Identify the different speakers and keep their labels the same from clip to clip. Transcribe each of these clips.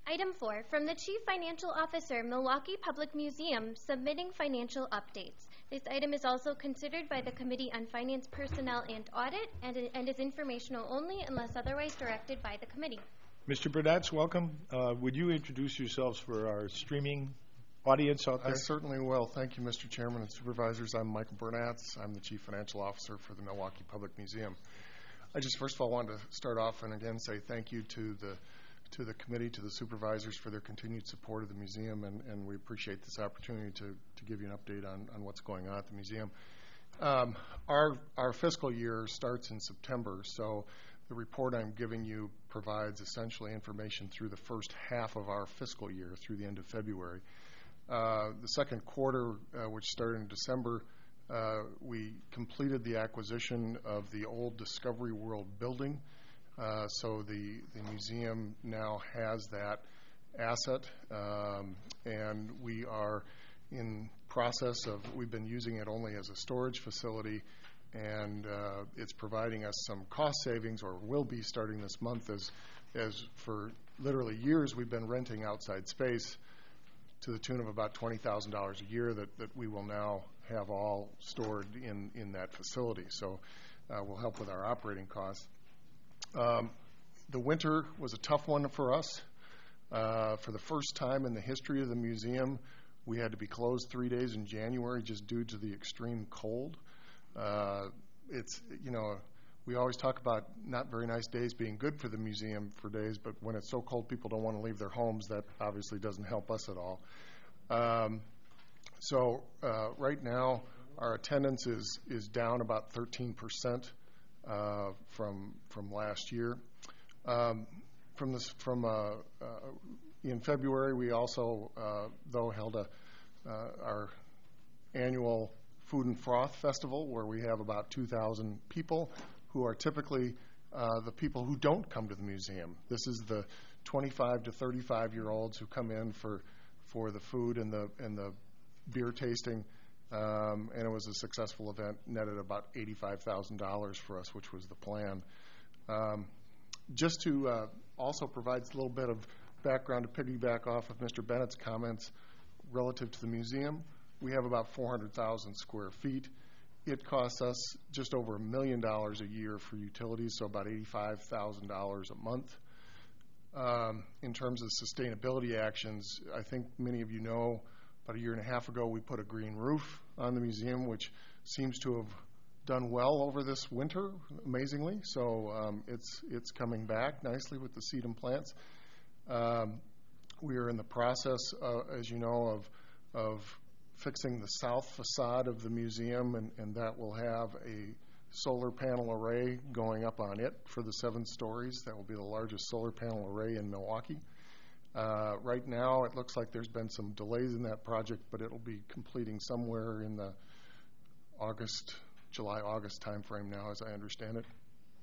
Speaker 1: Item 4, from the Chief Financial Officer, Milwaukee Public Museum, submitting financial updates. This item is also considered by the Committee on Finance, Personnel, and Audit, and is informational only unless otherwise directed by the committee.
Speaker 2: Mr. Burnatz, welcome. Would you introduce yourselves for our streaming audience out there?
Speaker 3: I certainly will. Thank you, Mr. Chairman and Supervisors. I'm Michael Burnatz. I'm the Chief Financial Officer for the Milwaukee Public Museum. I just first of all wanted to start off and again say thank you to the committee, to the supervisors for their continued support of the museum, and we appreciate this opportunity to give you an update on what's going on at the museum. Our fiscal year starts in September, so the report I'm giving you provides essentially information through the first half of our fiscal year through the end of February. The second quarter, which started in December, we completed the acquisition of the old Discovery World building. So the museum now has that asset, and we are in process of, we've been using it only as a storage facility, and it's providing us some cost savings, or will be starting this month, as for literally years we've been renting outside space to the tune of about $20,000 a year that we will now have all stored in that facility. So will help with our operating costs. The winter was a tough one for us. For the first time in the history of the museum, we had to be closed 3 days in January just due to the extreme cold. We always talk about not very nice days being good for the museum for days, but when it's so cold people don't want to leave their homes, that obviously doesn't help us at all. So right now our attendance is down about 13% from last year. In February, we also though held our annual Food and Froth Festival, where we have about 2,000 people who are typically the people who don't come to the museum. This is the 25 to 35-year-olds who come in for the food and the beer tasting, and it was a successful event, netted about $85,000 for us, which was the plan. Just to also provide a little bit of background to piggyback off of Mr. Bennett's comments relative to the museum, we have about 400,000 square feet. It costs us just over $1 million a year for utilities, so about $85,000 a month. In terms of sustainability actions, I think many of you know about a year and a half ago we put a green roof on the museum, which seems to have done well over this winter, amazingly. So it's coming back nicely with the sedum plants. We are in the process, as you know, of fixing the south facade of the museum, and that will have a solar panel array going up on it for the 7 stories. That will be the largest solar panel array in Milwaukee. Right now, it looks like there's been some delays in that project, but it'll be completing somewhere in the July-August timeframe now, as I understand it.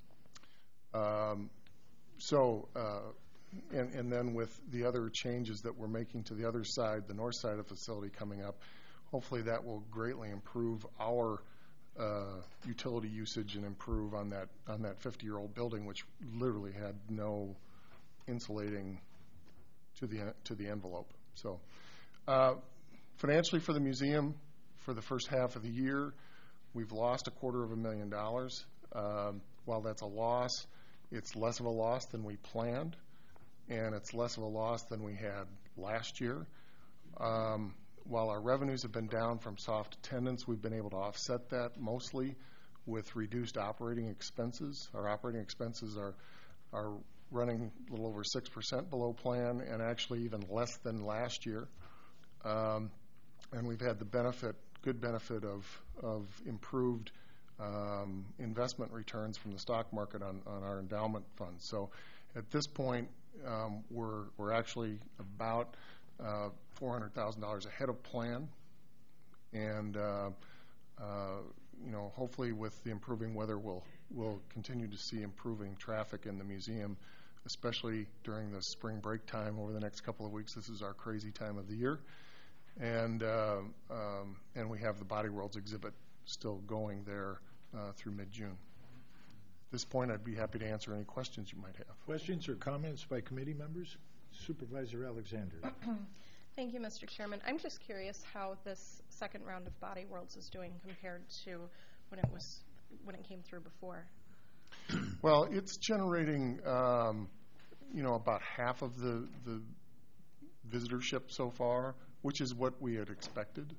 Speaker 3: And then with the other changes that we're making to the other side, the north side of the facility coming up, hopefully that will greatly improve our utility usage and improve on that 50-year-old building, which literally had no insulating to the envelope. So financially for the museum, for the first half of the year, we've lost $250,000. While that's a loss, it's less of a loss than we planned, and it's less of a loss than we had last year. While our revenues have been down from soft attendance, we've been able to offset that mostly with reduced operating expenses. Our operating expenses are running a little over 6% below plan, and actually even less than last year. And we've had the good benefit of improved investment returns from the stock market on our endowment funds. So at this point, we're actually about $400,000 ahead of plan, and hopefully with the improving weather, we'll continue to see improving traffic in the museum, especially during the spring break time over the next couple of weeks. This is our crazy time of the year, and we have the Body Worlds exhibit still going there through mid-June. At this point, I'd be happy to answer any questions you might have.
Speaker 2: Questions or comments by committee members? Supervisor Alexander.
Speaker 4: Thank you, Mr. Chairman. I'm just curious how this second round of Body Worlds is doing compared to when it came through before.
Speaker 3: Well, it's generating, about half of the visitorship so far, which is what we had expected.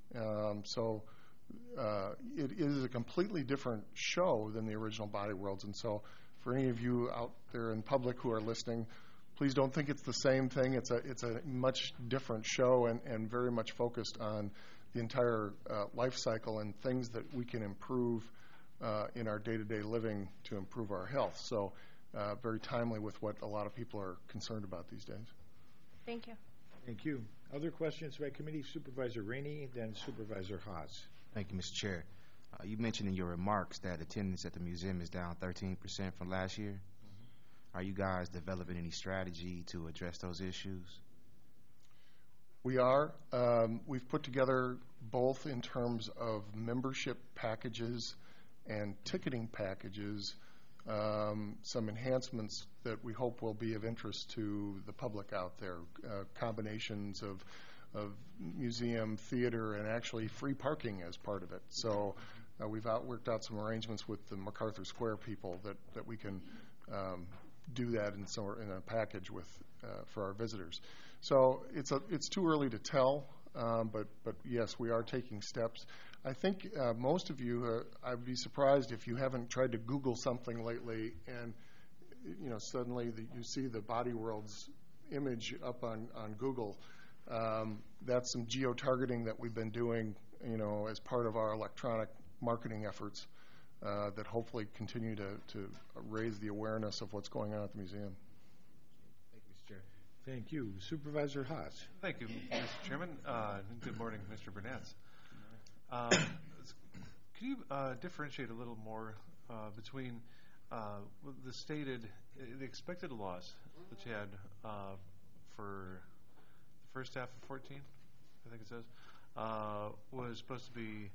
Speaker 3: It is a completely different show than the original Body Worlds, and so for any of you out there in public who are listening, please don't think it's the same thing. It's a much different show and very much focused on the entire life cycle and things that we can improve in our day-to-day living to improve our health. So very timely with what a lot of people are concerned about these days.
Speaker 4: Thank you.
Speaker 2: Thank you. Other questions by committee? Supervisor Rainey, then Supervisor Haas.
Speaker 5: Thank you, Mr. Chair. You mentioned in your remarks that attendance at the museum is down 13% from last year. Are you guys developing any strategy to address those issues?
Speaker 3: We are. We've put together both in terms of membership packages and ticketing packages, some enhancements that we hope will be of interest to the public out there, combinations of museum, theater, and actually free parking as part of it. So we've worked out some arrangements with the MacArthur Square people that we can do that in a package for our visitors. So it's too early to tell, but yes, we are taking steps. I think most of you, I'd be surprised if you haven't tried to Google something lately and suddenly you see the Body Worlds image up on Google. That's some geo-targeting that we've been doing, as part of our electronic marketing efforts that hopefully continue to raise the awareness of what's going on at the museum.
Speaker 5: Thank you, Mr. Chair.
Speaker 2: Thank you. Supervisor Haas.
Speaker 6: Thank you, Mr. Chairman. Good morning, Mr. Burnett. Can you differentiate a little more between the expected loss that you had for the first half of 14, I think it says, was supposed to be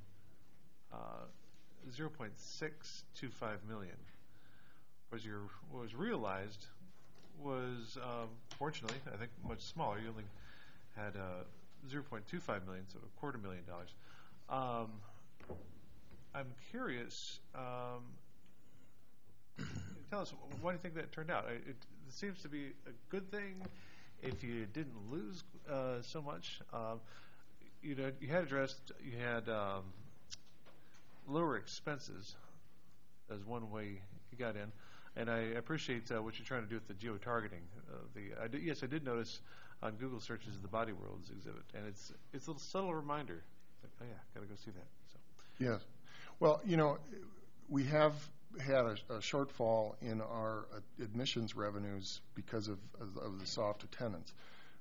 Speaker 6: 0.625 million. What was realized was, fortunately, I think much smaller. You only had 0.25 million, so $250,000. I'm curious. Tell us, why do you think that turned out? It seems to be a good thing if you didn't lose so much. You had lower expenses as one way you got in, and I appreciate what you're trying to do with the geo-targeting. Yes, I did notice on Google searches the Body Worlds exhibit, and it's a little subtle reminder. Like, oh yeah, gotta go see that. So.
Speaker 3: Yes. Well, we have had a shortfall in our admissions revenues because of the soft attendance.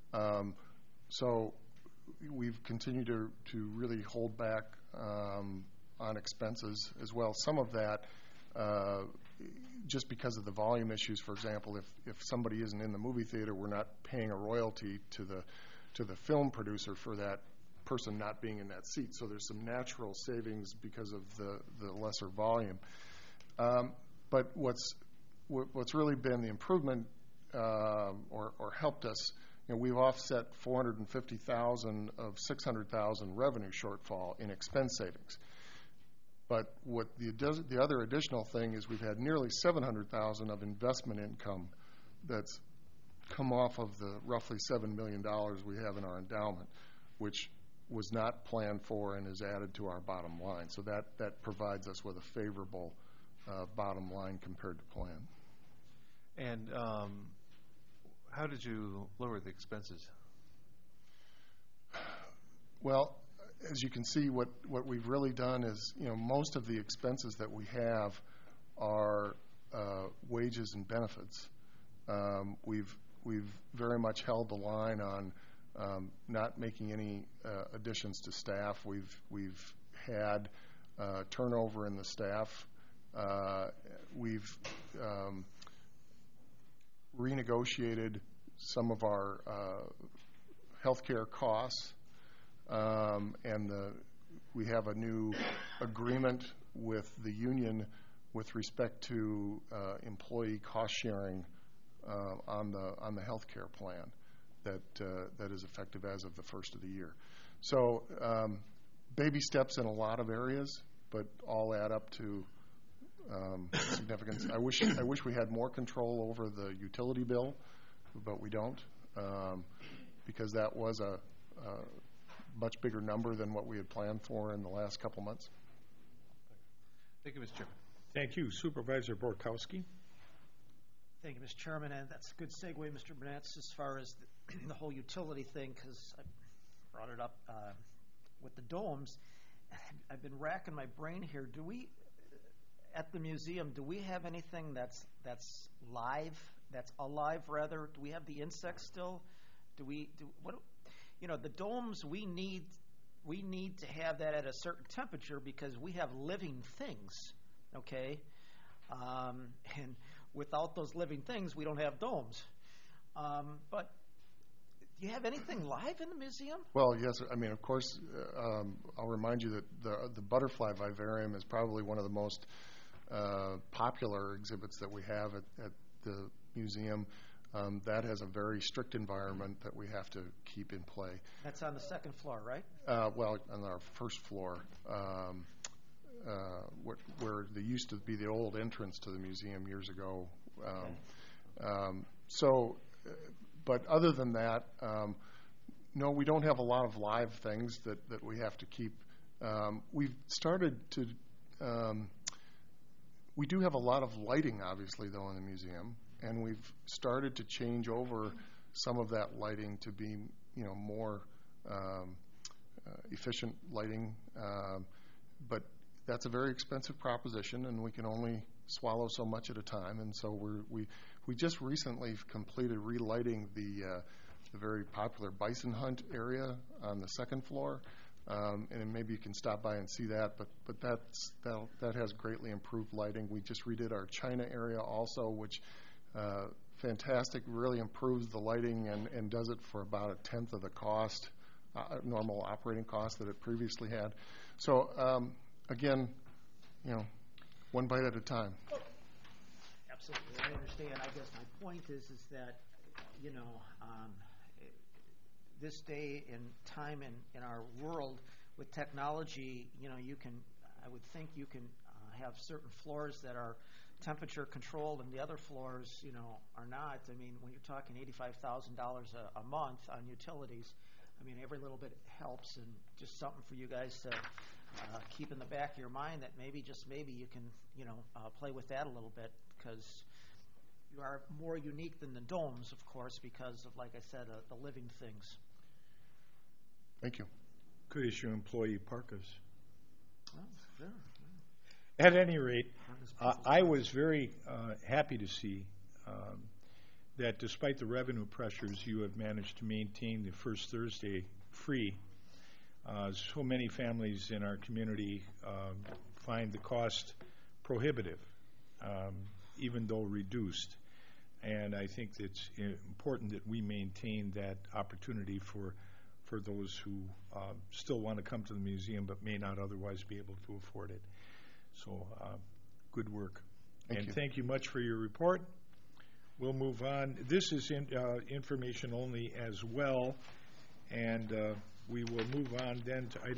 Speaker 3: So we've continued to really hold back on expenses as well. Some of that just because of the volume issues. For example, if somebody isn't in the movie theater, we're not paying a royalty to the film producer for that person not being in that seat. So there's some natural savings because of the lesser volume. But what's really been the improvement or helped us, we've offset $450,000 of $600,000 revenue shortfall in expense savings. But what the other additional thing is we've had nearly $700,000 of investment income that's come off of the roughly $7 million we have in our endowment, which was not planned for and is added to our bottom line. So that provides us with a favorable bottom line compared to plan.
Speaker 6: And how did you lower the expenses?
Speaker 3: Well, as you can see, what we've really done is, most of the expenses that we have are wages and benefits. We've very much held the line on not making any additions to staff. We've had turnover in the staff. We've renegotiated some of our healthcare costs. And we have a new agreement with the union with respect to employee cost-sharing on the health care plan that is effective as of the first of the year. So baby steps in a lot of areas, but all add up to significance. I wish we had more control over the utility bill, but we don't, because that was a much bigger number than what we had planned for in the last couple months.
Speaker 6: Thank you, Mr. Chairman.
Speaker 2: Thank you. Supervisor Borkowski.
Speaker 7: Thank you, Mr. Chairman, and that's a good segue, Mr. Burnett, as far as the whole utility thing, because I brought it up with the domes. I've been racking my brain here. Do we, at the museum, do we have anything that's live, that's alive rather? Do we have the insects still? The domes, we need to have that at a certain temperature because we have living things, okay? And without those living things, we don't have domes. But do you have anything live in the museum?
Speaker 3: Well, yes. I mean, of course, I'll remind you that the butterfly vivarium is probably one of the most popular exhibits that we have at the museum. That has a very strict environment that we have to keep in play.
Speaker 7: That's on the second floor, right?
Speaker 3: Well, on our first floor, where there used to be the old entrance to the museum years ago. But other than that, no, we don't have a lot of live things that we have to keep. We've started to. We do have a lot of lighting, obviously, though, in the museum, and we've started to change over some of that lighting to be, more efficient lighting. But that's a very expensive proposition, and we can only swallow so much at a time. And so we just recently completed relighting the very popular bison hunt area on the second floor. And maybe you can stop by and see that, but that has greatly improved lighting. We just redid our China area also, which fantastic, really improves the lighting and does it for about a tenth of the cost, normal operating cost that it previously had. So again, one bite at a time.
Speaker 7: Absolutely, I understand. I guess my point is that this day and time in our world with technology, I would think you can have certain floors that are temperature controlled and the other floors, are not. I mean, when you're talking $85,000 a month on utilities, I mean, every little bit helps, and just something for you guys to keep in the back of your mind that maybe you can, play with that a little bit, because you are more unique than the domes, of course, because of, like I said, the living things.
Speaker 3: Thank you.
Speaker 2: Could issue employee parkas.
Speaker 7: Oh, sure.
Speaker 2: At any rate, I was very happy to see that despite the revenue pressures, you have managed to maintain the first Thursday free. So many families in our community find the cost prohibitive, even though reduced. And I think it's important that we maintain that opportunity for those who still want to come to the museum but may not otherwise be able to afford it. So good work. Thank you much for your report. We'll move on. This is information only as well, and we will move on then to item